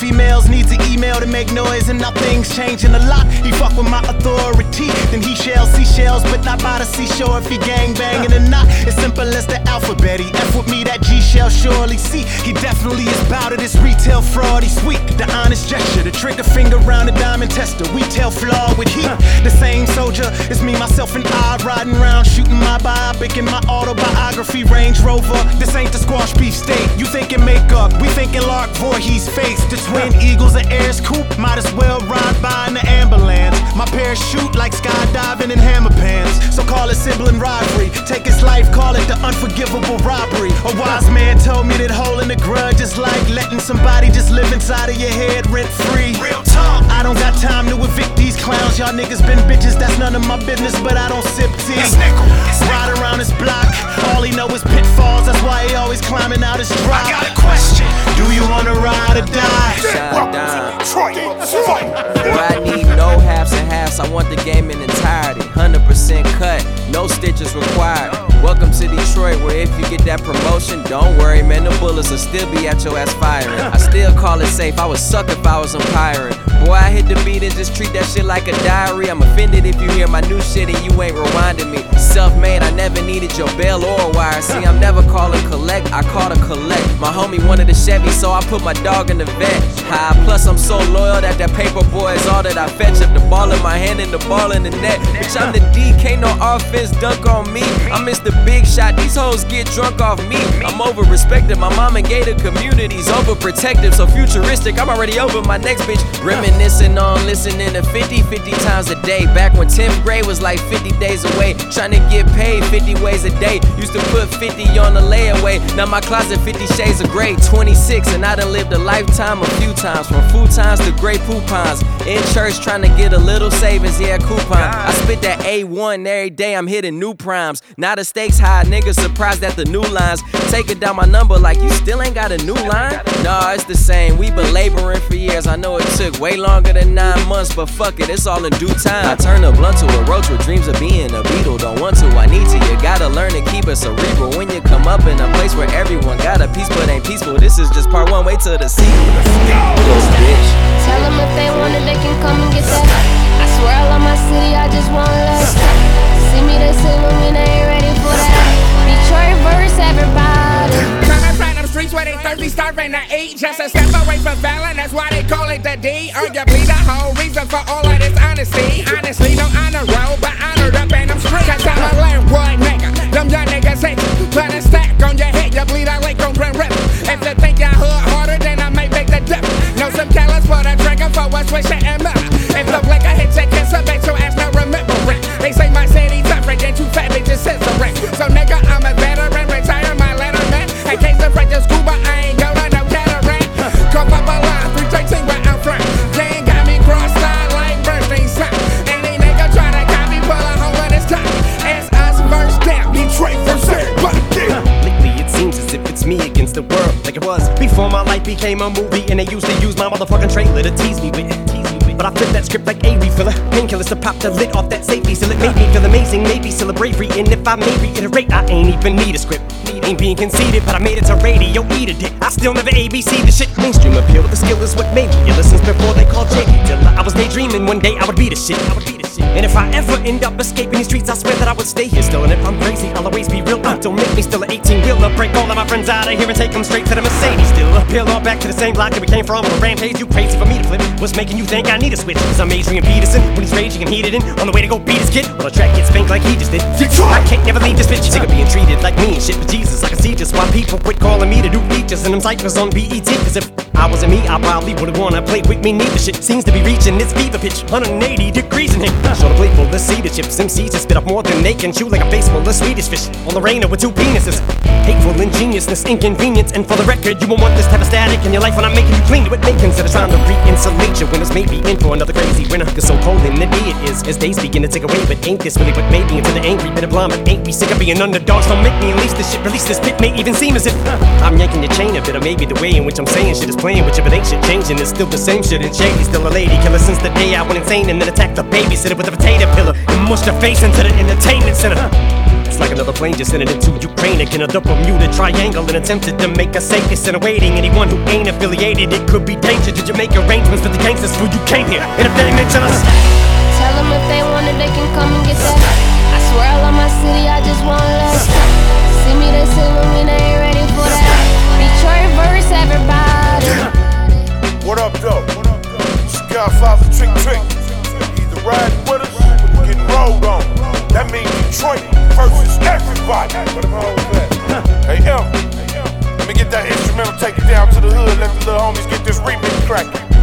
females needs an email to make noise, and now things changing a lot. He fuck with my authority, then he shall see shells, but not by the seashore if he gang banging or not. It's simple as the alphabet. He F with me, that G shall surely see. He definitely is bout it, this retail fraud. He's sweet, the honest gesture, the trigger finger round the diamond tester. We tell flaw with heat. The same soldier, it's me, myself, and I riding around shooting my biopic in my autobiography Range Rover. This ain't the squash beef steak. You thinking makeup, we thinking Lark Voorhees face. The twin eagles and airs coupe, might as well ride by in the ambulance. My parachute like skydiving in hammer pants. So call it sibling rivalry. Take his life, call it the unforgivable robbery. A wise man told me that holding a grudge is like letting somebody just live inside of your head rent free. Real talk. I don't got time to evict these clowns. Y'all niggas been bitches, that's none of my business, but I don't sip tea. Ride around his block, all he know is pitfalls. That's why he always climbing out his drop. I got a question. Do you wanna ride or die? Boy, I need no halves and halves. I want the game in entirety. 100% cut, no stitches required. Welcome to Detroit, where if you get that promotion, don't worry, man, the bullets will still be at your ass firing. I still call it safe, I would suck if I was umpiring. Boy, I hit the beat and just treat that shit like a diary. I'm offended if you hear my new shit and you ain't rewinding me. Self-made, I never needed your bell or a wire. See, I'm never calling collect, I call to collect. My homie wanted a Chevy, so I put my dog in the vet. High, plus I'm so loyal that paper boy is all that I fetch. Up the ball in my hand and the ball in the net. Bitch, I'm the D, can't no offense dunk on me. I miss the big shot, these hoes get drunk off me. I'm over-respected, my mom and gated communities overprotective, so futuristic, I'm already over my next bitch. Reminiscing on listening to 50 times a day. Back when 10th grade was like 50 days away. Trying to get paid 50 ways a day. Used to put 50 on the layaway. Now my closet 50 shades of gray. 26 and I done lived a lifetime a few times. From futons to gray poupons. In church trying to get a little savings, yeah, coupon. I spit that A1 every day, I'm hitting new primes. Now the stakes high, niggas surprised at the new lines. Taking down my number like you still ain't got a new line? Nah, it's the same, we been laboring for years. I know it took way longer than 9 months, but fuck it, it's all in due time. I turn a blunt to a roach with dreams of being a beetle. Don't want to, I need to, you gotta learn to keep it cerebral. When you come up in a place where everyone got a piece but ain't peaceful. This is just part 1, wait till the sequel. Close, bitch. Tell them if they want it, they can come and get that. I swear I love my city, I just want less. See me, they salute me, they ain't ready for that. Detroit verse, everybody. Coming from them streets where they thirsty, starving to eat. Just a step away from Fallon, that's why they call it the D. Arguably the whole reason for all of this honesty. Honestly, no honor roll, but honored up in them streets. Cause I'm a landboy nigga, them young niggas hate you. Put a stack on your head, you bleed out like on Grand River. If you think you're hood harder, then I might make the dip. Know some callous for the trigger for a switch and mother. If the blick I hit your kiss, I bet your ass no remembering. They say my city tougher, get too fat, bitches censoring. So nigga, I'm a veteran, retire my letterman. In case the French is scuba, I ain't go to no cataract. Come up a line, 313 right out front. They ain't got me cross-eyed like Bernstein son. Any nigga try to copy, pull a hole in his top. It's us first down, Detroit first everybody. Lately it seems as if it's me against the world, like it was before my life became a movie. And they used to use my motherfucking trailer to tease me with. But I flipped that script like a refiller. Painkillers to pop the lid off that safety. Still it made me feel amazing, maybe still a bravery. And if I may reiterate, I ain't even need a script. Ain't being conceited, but I made it to radio, eat a dick. I still never ABC the shit. Mainstream appeal, but the skill is what made me. Ever since before they called Jiggy Dilla, I was daydreaming one day I would be the shit. And if I ever end up escaping these streets, I swear that I would stay here still. And if I'm crazy, I'll always be real. Don't make me still an 18-wheeler. Break all of my friends out of here and take them straight to the Mercedes still. Peel all back to the same block that we came from on a rampage. You crazy for me to flip? What's making you think I need a switch? Cause I'm Adrian Peterson when he's raging and heated in. On the way to go beat his kid, well the track gets spanked like he just did. I can't never leave this bitch. Sick of being treated like me and shit. But Jesus, I can see just why people quit calling me to do features and them cyphers on BET. Cause if I wasn't me, I probably would've wanna play with me. Neither shit seems to be reaching its fever pitch. 180 degrees in here. Show the playful, let's see the chips. MCs just spit up more than they can chew like a face full of Swedish fish. On the rainer with 2 penises. Hateful ingeniousness, inconvenience. And for the record, you won't want this type of static in your life when I'm making you clean to it. They consider trying to re-insulate your winners. Maybe in for another crazy winter. Cause so cold in the day it is. As days begin to take away. But ain't this really what made me into the angry bit of blind? But ain't we sick of being underdogs? Don't make me unleash this shit. Release this bit may even seem as if I'm yanking your chain a bit. Or maybe the way in which I'm saying shit is playing with you. But ain't shit changing. It's still the same shit. And Shady's still a lady killer since the day I went insane. And then attacked the babysitter with a potato pillar. And mushed her face into the entertainment center. It's like another plane just sending into Ukraine again, the Bermuda Triangle, and attempted to make us safe. Insinuating anyone who ain't affiliated, it could be danger. Did you make arrangements for the gangsters before you came here? And if they mention us, Tell them if they want it, they can come and get that. I swear I love my city, I just want less. See me, they say when they ain't ready for that. Detroit verse, everybody. What up, though? It's Godfather Trick Trick. Either riding with us or getting rolled on. That means Detroit versus everybody. What am I with that? Hey, M, let me get that instrumental, take it down to the hood, let the little homies get this remix cracking.